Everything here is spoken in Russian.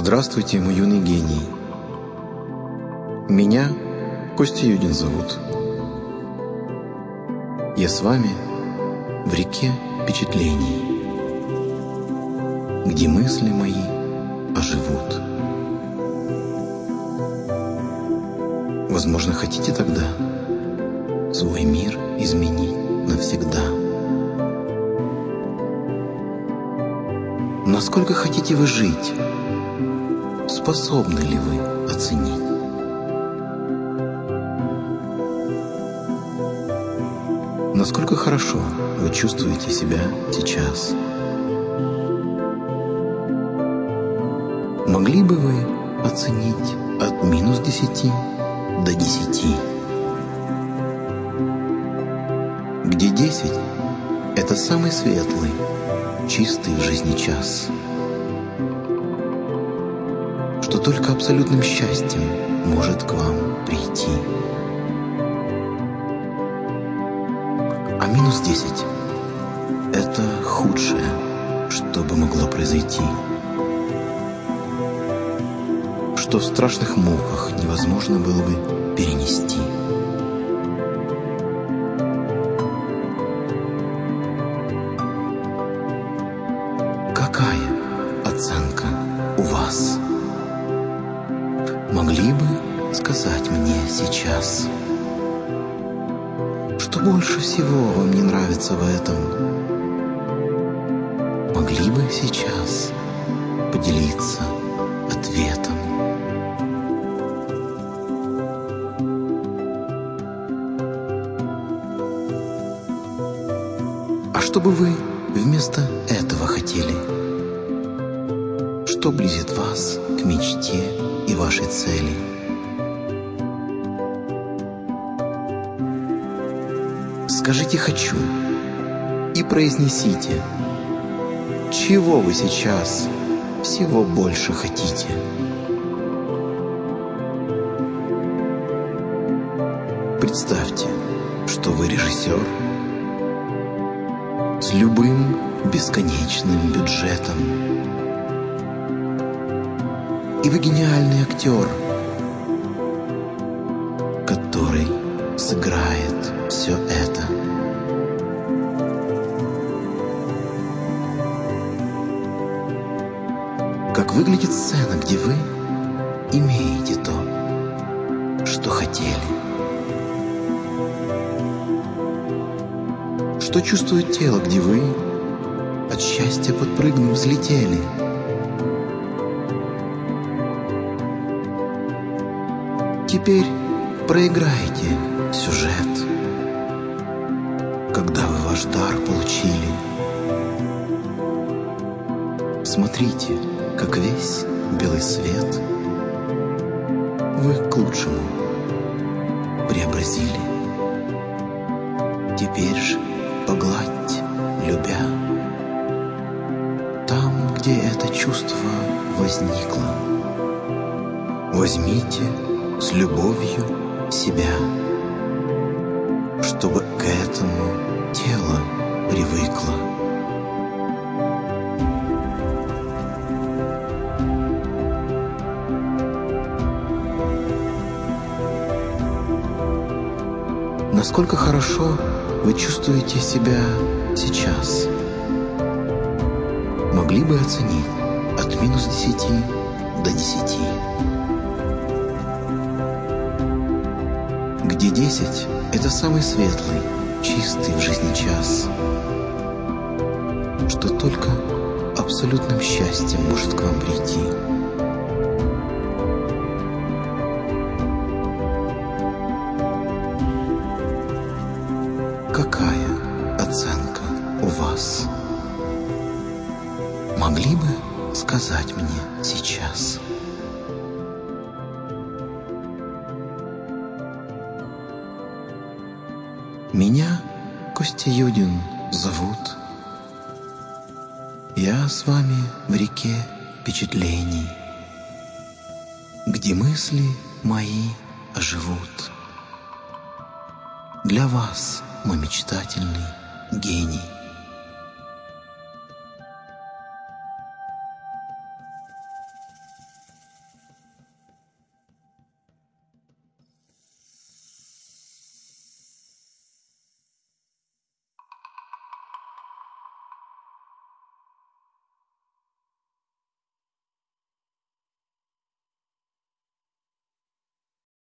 Здравствуйте, мой юный гений. Меня Костя Юдин зовут. Я с вами в реке впечатлений, где мысли мои оживут. Возможно, хотите тогда свой мир изменить навсегда. Насколько хотите вы жить? Способны ли вы оценить? Насколько хорошо вы чувствуете себя сейчас? Могли бы вы оценить от -10 до 10? Где 10 – это самый светлый, чистый в жизни час, что только абсолютным счастьем может к вам прийти. А -10 – это худшее, что бы могло произойти, что в страшных муках невозможно было бы перенести. Какая оценка у вас? Могли бы сказать мне сейчас, что больше всего вам не нравится в этом? Могли бы сейчас поделиться ответом? А что бы вы вместо этого хотели? Что близит вас к мечте и вашей цели? Скажите «хочу» и произнесите, чего вы сейчас всего больше хотите. Представьте, что вы режиссер с любым бесконечным бюджетом. И вы гениальный актер, который сыграет все это. Как выглядит сцена, где вы имеете то, что хотели? Что чувствует тело, где вы, от счастья подпрыгнув, взлетели? Теперь проиграйте сюжет, когда вы ваш дар получили. Смотрите, как весь белый свет вы к лучшему преобразили. Теперь же погладьте, любя, там, где это чувство возникло. Возьмите с любовью себя, чтобы к этому тело привыкло. Насколько хорошо вы чувствуете себя сейчас? Могли бы оценить от -10 до 10? Где 10 – это самый светлый, чистый в жизни час, что только абсолютным счастьем может к вам прийти. Какая оценка у вас? Могли бы сказать мне сейчас? Меня Костя Юдин зовут. Я с вами в реке впечатлений, где мысли мои оживут. Для вас, мой мечтательный гений.